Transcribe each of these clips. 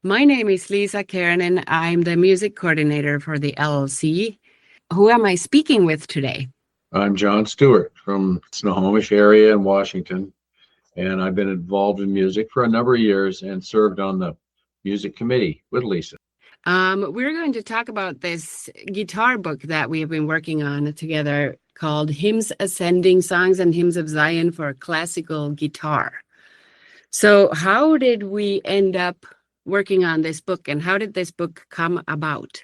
My name is Lisa Keranen. I'm the music coordinator for the LLC. Who am I speaking with today? I'm John Stewart from Snohomish area in Washington, and I've been involved in music for a number of years and served on the music committee with Lisa. We're going to talk about this guitar book that we have been working on together called Hymns Ascending Songs and Hymns of Zion for Classical Guitar. So how did we end up working on this book, and how did this book come about?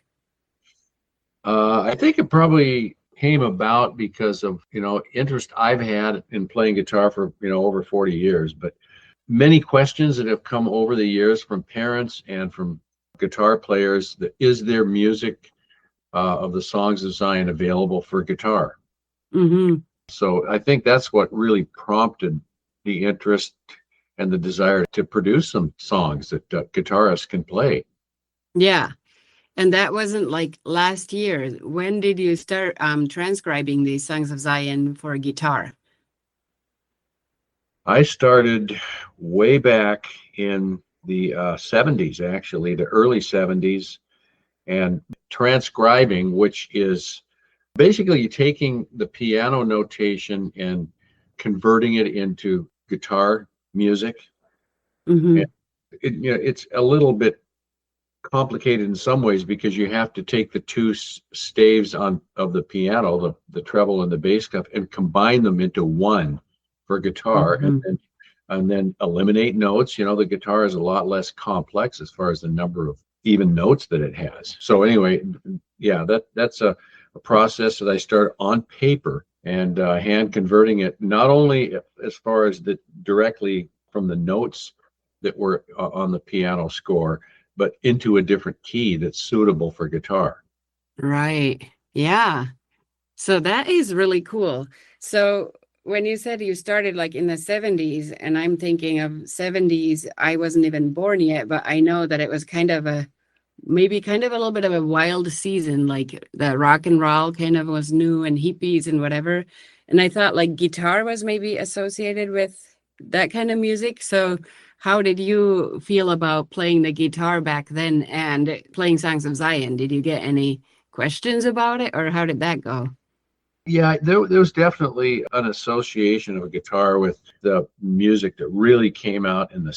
I think it probably came about because of, interest I've had in playing guitar for, over 40 years, but many questions that have come over the years from parents and from guitar players that is there music of the Songs of Zion available for guitar? Mm-hmm. So I think that's what really prompted the interest and the desire to produce some songs that guitarists can play. Yeah. And that wasn't like last year. When did you start transcribing these Songs of Zion for guitar? I started way back in the 70s, actually, the early 70s, and transcribing, which is basically taking the piano notation and converting it into guitar music. Mm-hmm. It's a little bit complicated in some ways because you have to take the two staves of the piano, the treble and the bass cup, and combine them into one for guitar, Mm-hmm. and then eliminate notes. The guitar is a lot less complex as far as the number of even notes that it has. So anyway, yeah, that's a process that I started on paper and hand converting it, not only as far as directly from the notes that were on the piano score, but into a different key that's suitable for guitar. Right. Yeah. So that is really cool. So when you said you started like in the 70s, and I'm thinking of 70s, I wasn't even born yet, but I know that it was maybe a little bit of a wild season, like the rock and roll kind of was new and hippies and whatever. And I thought like guitar was maybe associated with that kind of music. So how did you feel about playing the guitar back then and playing Songs of Zion? Did you get any questions about it, or how did that go? Yeah, there was definitely an association of a guitar with the music that really came out in the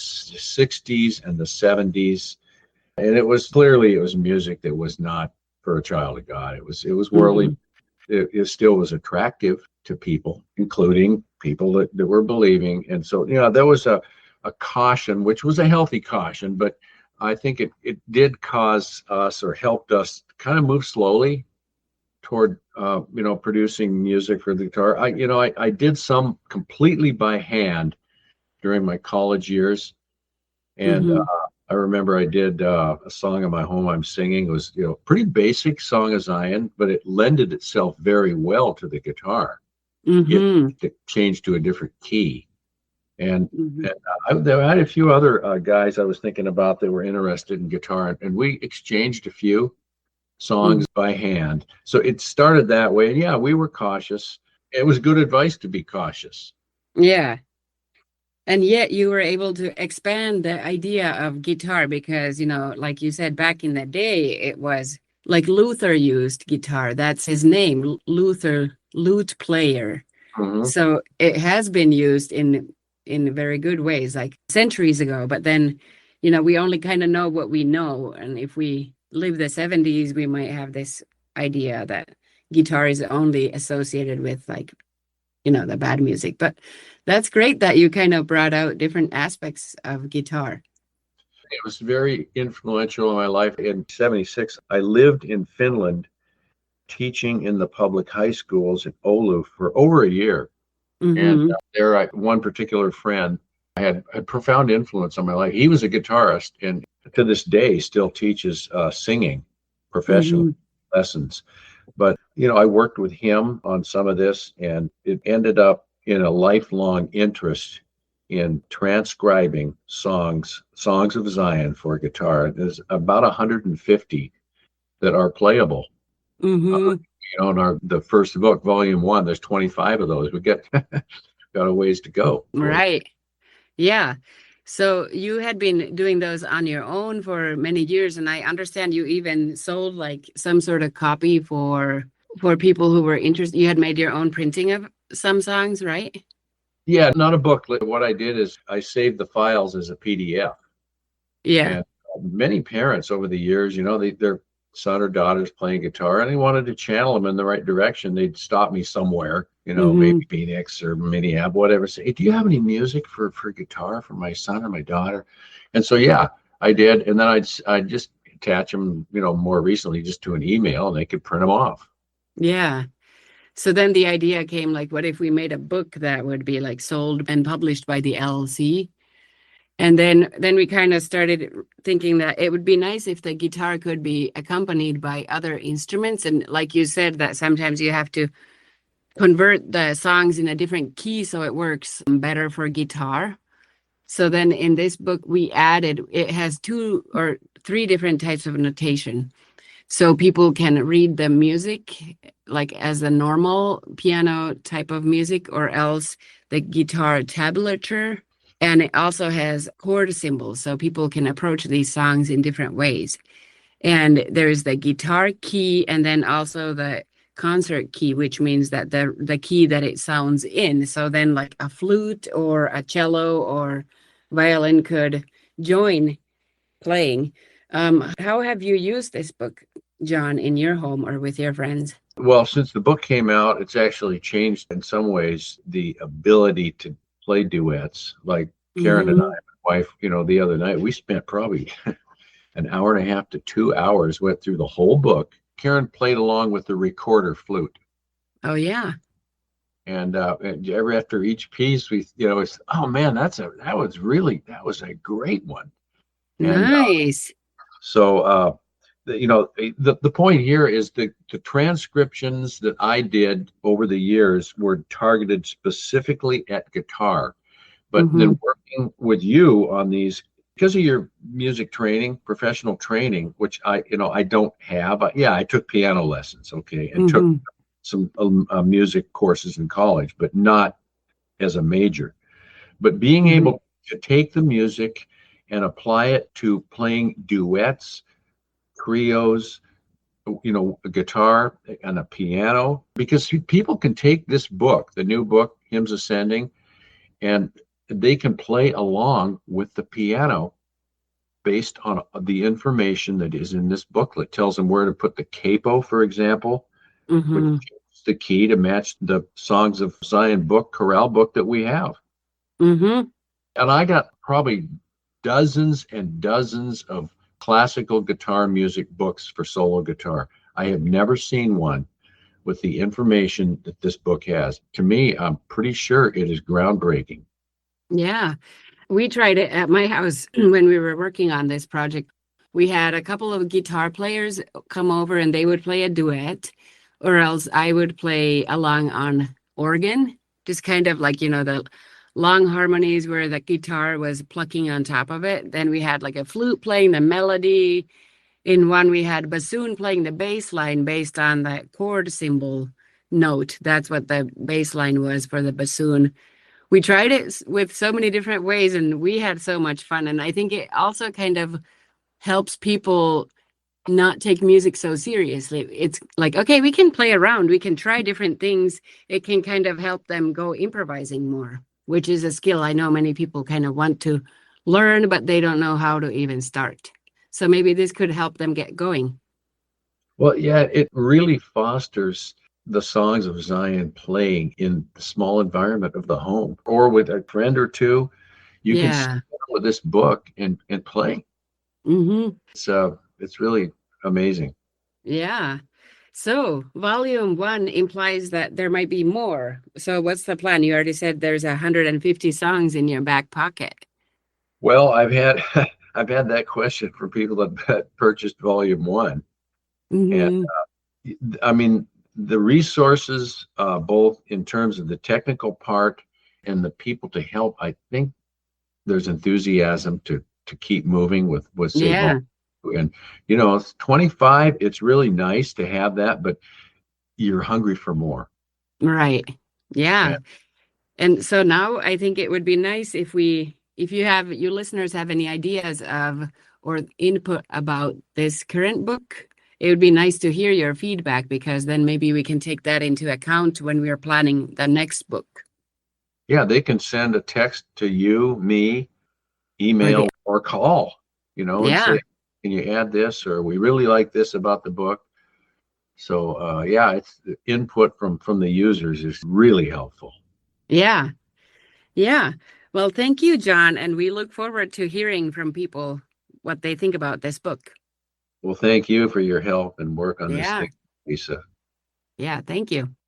60s and the 70s. And it was music that was not for a child of God. It was worldly. Mm-hmm. It still was attractive to people, including people that were believing. And so, there was a caution, which was a healthy caution, but I think it did cause us or helped us kind of move slowly toward producing music for the guitar. I did some completely by hand during my college years, and Mm-hmm. I remember I did a song in my home I'm singing. It was pretty basic Song of Zion, but it lended itself very well to the guitar. Mm-hmm. It changed to a different key, and Mm-hmm. I had a few other guys I was thinking about that were interested in guitar, and we exchanged a few songs by hand. So it started that way. And yeah, we were cautious. It was good advice to be cautious. Yeah. And yet you were able to expand the idea of guitar because, like you said, back in the day, it was like Luther used guitar. That's his name, Luther, lute player. Mm-hmm. So it has been used in very good ways, like centuries ago. But then, we only kind of know what we know. And if we live the 70s, we might have this idea that guitar is only associated with like, the bad music. But that's great that you kind of brought out different aspects of guitar. It was very influential in my life. In 76, I lived in Finland teaching in the public high schools in Oulu for over a year. And Mm-hmm. there, one particular friend had a profound influence on my life. He was a guitarist and to this day still teaches singing professional lessons. But, I worked with him on some of this, and it ended up in a lifelong interest in transcribing songs of Zion for guitar. There's about 150 that are playable. Mm-hmm. In the first book, volume 1, there's 25 of those. We got a ways to go. Right. Yeah. So you had been doing those on your own for many years, and I understand you even sold like some sort of copy for people who were interested. You had made your own printing of some songs, right? Yeah, not a booklet. What I did is I saved the files as a PDF. Yeah. And many parents over the years, their son or daughter's playing guitar and they wanted to channel them in the right direction. They'd stop me somewhere, maybe Mm-hmm. Phoenix or Minneapolis, whatever. Say, hey, do you have any music for guitar for my son or my daughter? And so, yeah, I did. And then I'd just attach them, more recently just to an email and they could print them off. Yeah. So then the idea came like, what if we made a book that would be like sold and published by the LLC? And then we kind of started thinking that it would be nice if the guitar could be accompanied by other instruments. And like you said, that sometimes you have to convert the songs in a different key so it works better for guitar. So then in this book, it has 2 or 3 different types of notation. So people can read the music like as a normal piano type of music, or else the guitar tablature. And it also has chord symbols, so people can approach these songs in different ways. And there's the guitar key, and then also the concert key, which means that the key that it sounds in. So then like a flute or a cello or violin could join playing. How have you used this book, John, in your home or with your friends? Well, since the book came out, it's actually changed in some ways the ability to play duets. Like Karen and I, Mm-hmm. my wife, the other night, we spent probably an hour and a half to 2 hours, went through the whole book. Karen played along with the recorder flute. Oh, yeah. And every after each piece, it's, oh man, that was a great one. And Nice. so, the point here is the transcriptions that I did over the years were targeted specifically at guitar. But Mm-hmm. then working with you on these, because of your music training, professional training, which I don't have. Yeah, I took piano lessons, okay, and took Mm-hmm. some music courses in college, but not as a major. But being Mm-hmm. able to take the music and apply it to playing duets, trios, a guitar and a piano, because people can take this book, the new book, Hymns Ascending, and they can play along with the piano based on the information that is in this booklet. It tells them where to put the capo, for example, which Mm-hmm. is the key to match the Songs of Zion book, chorale book that we have. Mm-hmm. And I got probably dozens and dozens of classical guitar music books for solo guitar. I have never seen one with the information that this book has. To me, I'm pretty sure it is groundbreaking. Yeah. We tried it at my house when we were working on this project. We had a couple of guitar players come over and they would play a duet, or else I would play along on organ, just kind of like, the long harmonies where the guitar was plucking on top of it. Then we had like a flute playing the melody. In one, we had bassoon playing the bass line based on the chord symbol note. That's what the bass line was for the bassoon. We tried it with so many different ways and we had so much fun. And I think it also kind of helps people not take music so seriously. It's like, okay, we can play around, we can try different things. It can kind of help them go improvising more, which is a skill I know many people kind of want to learn, but they don't know how to even start. So maybe this could help them get going. Well, yeah, it really fosters the Songs of Zion playing in the small environment of the home or with a friend or two. You can sit Yeah. down with this book and play. Mm-hmm. It's really amazing. Yeah. So volume 1 implies that there might be more. So what's the plan? You already said there's 150 songs in your back pocket. Well, I've had that question from people that purchased volume 1. And Mm-hmm. I mean, the resources, both in terms of the technical part and the people to help, I think there's enthusiasm to keep moving with say Yeah. and 25, it's really nice to have that, but you're hungry for more. Right. Yeah. Yeah. And so now I think it would be nice if we if you listeners have any ideas of or input about this current book, it would be nice to hear your feedback, because then maybe we can take that into account when we are planning the next book. Yeah, they can send a text to you, me, email, or call, and Yeah. say, can you add this? Or we really like this about the book. So yeah, it's the input from the users is really helpful. Yeah. Yeah. Well, thank you, John. And we look forward to hearing from people what they think about this book. Well, thank you for your help and work on this Yeah. thing, Lisa. Yeah. Thank you.